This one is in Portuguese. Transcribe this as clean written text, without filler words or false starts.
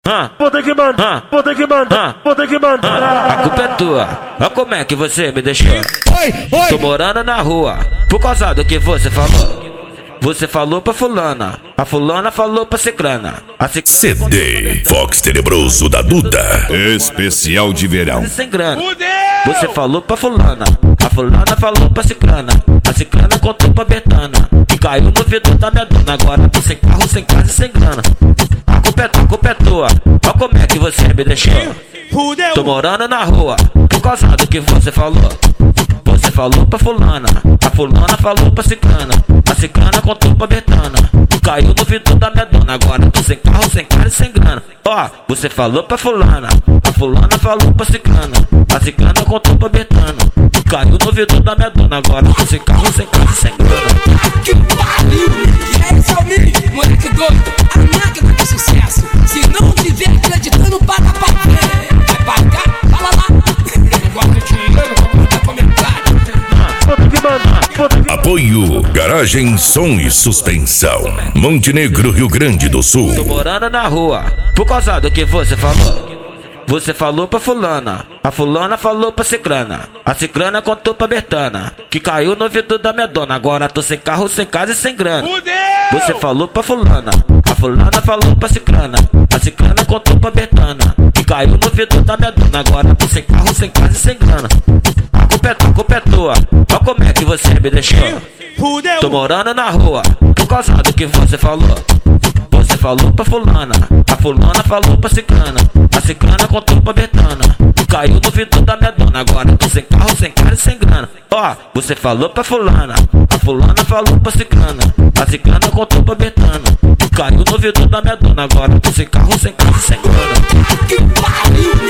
Vou ter que mandar, vou ter que mandar, vou ter que mandar. A culpa é tua, olha como é que você me deixou. Tô morando na rua, por causa do que você falou. Você falou pra fulana, a fulana falou pra ciclana. CD Fox Tenebroso da Duda, especial de verão. Sem grana. Você falou pra fulana, a fulana falou pra ciclana. A ciclana contou pra Betana, que caiu no vidro da minha dona. Agora tô sem carro, sem casa e sem grana. A culpa é tua, olha como é que você me deixou. Tô morando na rua, por causa do que você falou. Você falou pra fulana, a fulana falou pra ciclana. A ciclana contou pra Betana, que caiu no vidro da minha dona. Agora tô sem carro, sem casa e sem grana. Você falou pra fulana, a fulana falou pra ciclana. A ciclana contou pra Betana, que caiu no vidro da minha dona. Agora tô sem carro, sem casa e sem grana. Que pariu! Esse é o mini, moleque doido, a máquina de sucesso. Se não tiver acreditando, paga pra ver. Vai pagar, fala lá. Não gosto de dinheiro, não manda comentário. Apoio Garagem Som e Suspensão, Montenegro, Rio Grande do Sul. Tô morando na rua, por causa do que você falou. Você falou pra fulana, a fulana falou pra ciclana. A ciclana contou pra Betana, que caiu no vidro da minha dona. Agora tô sem carro, sem casa e sem grana. Você falou pra fulana, a fulana falou pra ciclana. A ciclana contou pra Betana, que caiu no vidro da minha dona. Agora tô sem carro, sem casa e sem grana. A culpa é tua, olha como é que você me deixou. Tô morando na rua, por causa do que você falou. Você falou pra fulana, a fulana falou pra ciclana. A ciclana contou pra Betana, que caiu no vidro da minha dona. Agora tô sem carro, sem casa e sem grana. Você falou pra fulana, a fulana falou pra ciclana. A ciclana contou pra Betana, que caiu no vidro da minha dona. Agora tô sem carro, sem casa e sem grana. Que pariu!